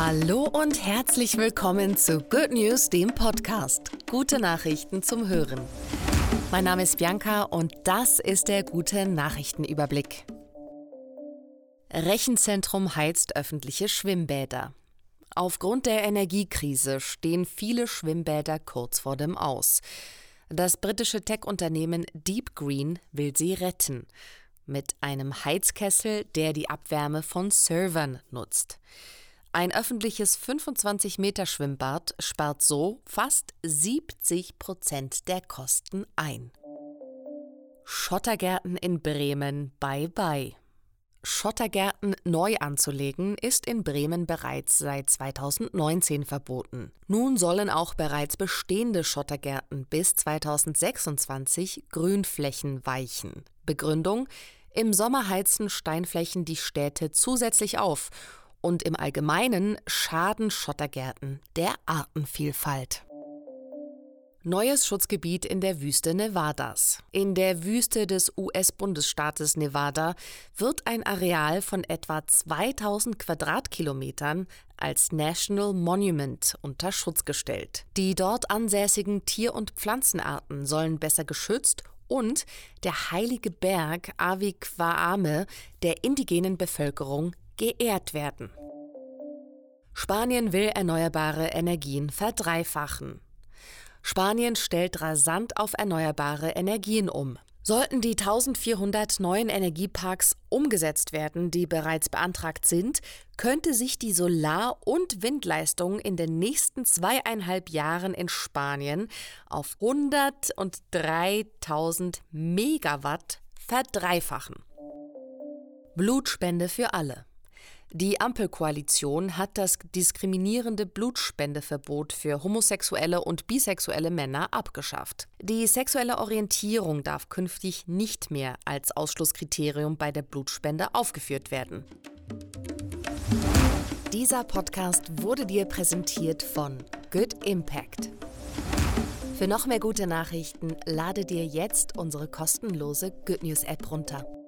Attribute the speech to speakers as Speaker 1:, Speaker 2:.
Speaker 1: Hallo und herzlich willkommen zu Good News, dem Podcast. Gute Nachrichten zum Hören. Mein Name ist Bianca und das ist der gute Nachrichtenüberblick. Rechenzentrum heizt öffentliche Schwimmbäder. Aufgrund der Energiekrise stehen viele Schwimmbäder kurz vor dem Aus. Das britische Tech-Unternehmen Deep Green will sie retten. Mit einem Heizkessel, der die Abwärme von Servern nutzt. Ein öffentliches 25-Meter-Schwimmbad spart so fast 70% der Kosten ein. Schottergärten in Bremen bye-bye. Schottergärten neu anzulegen ist in Bremen bereits seit 2019 verboten. Nun sollen auch bereits bestehende Schottergärten bis 2026 Grünflächen weichen. Begründung: Im Sommer heizen Steinflächen die Städte zusätzlich auf und im Allgemeinen schaden Schottergärten der Artenvielfalt. Neues Schutzgebiet in der Wüste Nevadas. In der Wüste des US-Bundesstaates Nevada wird ein Areal von etwa 2000 Quadratkilometern als National Monument unter Schutz gestellt. Die dort ansässigen Tier- und Pflanzenarten sollen besser geschützt und der heilige Berg Aviquaame der indigenen Bevölkerung geehrt werden. Spanien will erneuerbare Energien verdreifachen. Spanien stellt rasant auf erneuerbare Energien um. Sollten die 1400 neuen Energieparks umgesetzt werden, die bereits beantragt sind, könnte sich die Solar- und Windleistung in den nächsten 2,5 Jahren in Spanien auf 103.000 Megawatt verdreifachen. Blutspende für alle. Die Ampelkoalition hat das diskriminierende Blutspendeverbot für homosexuelle und bisexuelle Männer abgeschafft. Die sexuelle Orientierung darf künftig nicht mehr als Ausschlusskriterium bei der Blutspende aufgeführt werden. Dieser Podcast wurde dir präsentiert von Good Impact. Für noch mehr gute Nachrichten lade dir jetzt unsere kostenlose Good News App runter.